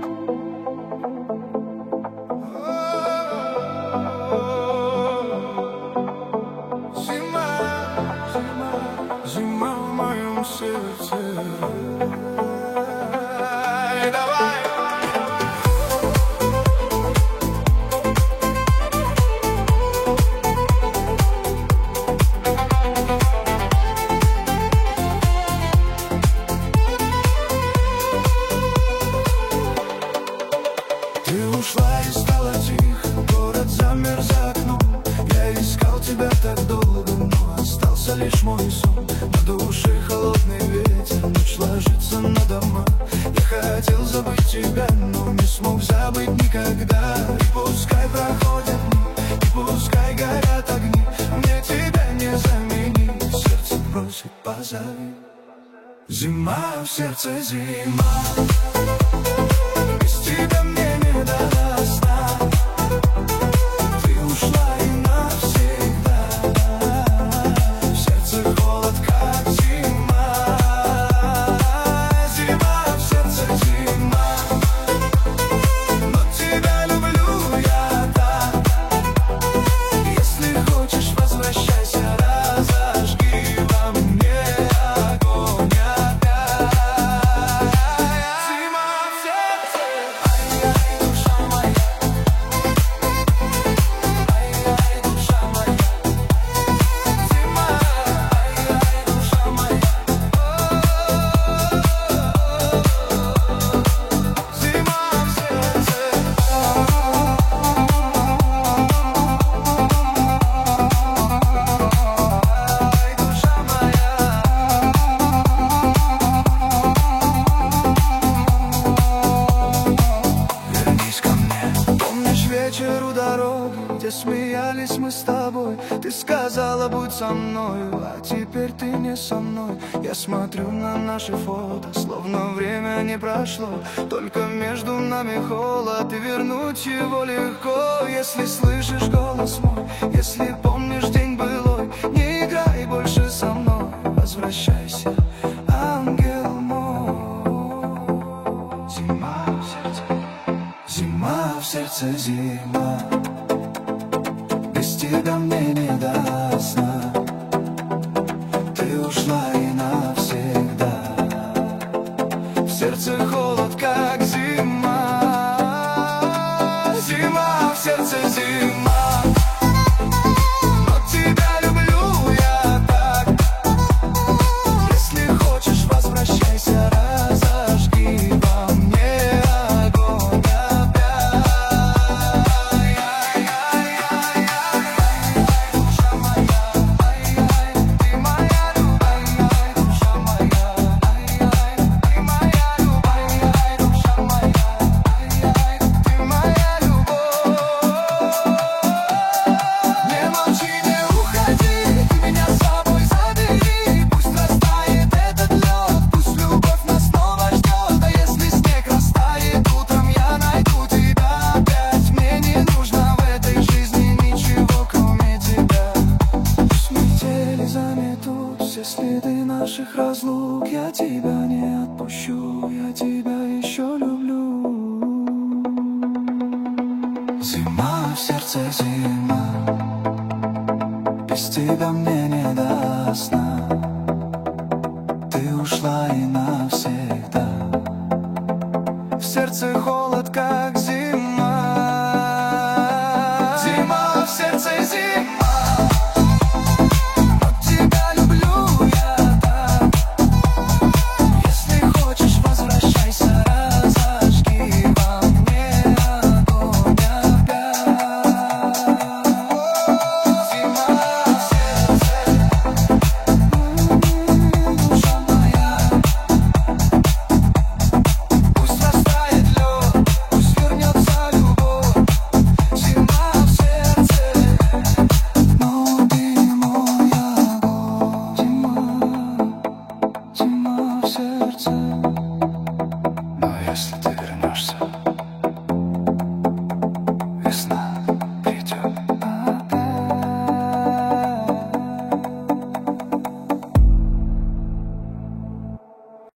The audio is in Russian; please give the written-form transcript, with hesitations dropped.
Зима в моем сердце. Давай. Ты ушла и стало тихо, город замер за окном. Я искал тебя так долго, но остался лишь мой сон. На душе холодный ветер, ночь ложится на дома. Я хотел забыть тебя, но не смог забыть никогда. И пускай проходят дни, и пускай горят огни, мне тебя не заменить. Сердце просит, позови. Зима в сердце, зима. Без тебя мне не до сна. Ты ушла и навсегда. В сердце холод, как зима. Зима в сердце, зима. Но тебя люблю я так. Если хочешь, возвращайся, разожги во мне огонь опять. Зима в сердце. Ай-яй, душа моя. Ай-яй, душа моя. Зима. Ай-яй, душа моя. Зима в сердце. Ай, душа моя. Вернись ко мне. Помнишь вечер у дороги, где смеялись мы с тобой? Ты сказала, будь со мною, а теперь ты не со мной. Я смотрю на наши фото, словно время не прошло. Только между нами холод, и вернуть его легко. Если слышишь голос мой, если помнишь день былой, не играй больше со мной, возвращайся, ангел мой. Зима в сердце. Зима в сердце, зима. Без тебя мне не до сна. Ты ушла и навсегда. В сердце холод, как зима. Зима в сердце, зима. Но тебя люблю я так. Если хочешь, возвращайся, разожги во мне огонь опять. Ай-яй-яй-яй-яй. Душа моя. Ай-яй, ты моя любовь. Ай-яй, душа моя. Ай-яй, ты моя любовь. Ай-яй, душа моя. Ай-яй, ты моя любовь. Не молчи, не уходи, ты меня с собой забери. Пусть растает этот лед, пусть любовь нас снова ждет. А если снег растает утром, я найду тебя опять. Мне не нужно в этой жизни ничего, кроме тебя. Пусть метели заметут все следы наших разлук, я тебя не отпущу, я тебя еще люблю. Зима в сердце, зима. Без тебя мне не до сна. Ты ушла и навсегда. В сердце холод, как зима. Зима в сердце, зима. Но тебя люблю я так. Если хочешь, возвращайся, разожги во мне огонь опять. Зима в сердце. Душа моя. Пусть растает лед, пусть вернется любовь. Зима в сердце. Но ты мой огонь. Зима, зима в сердце.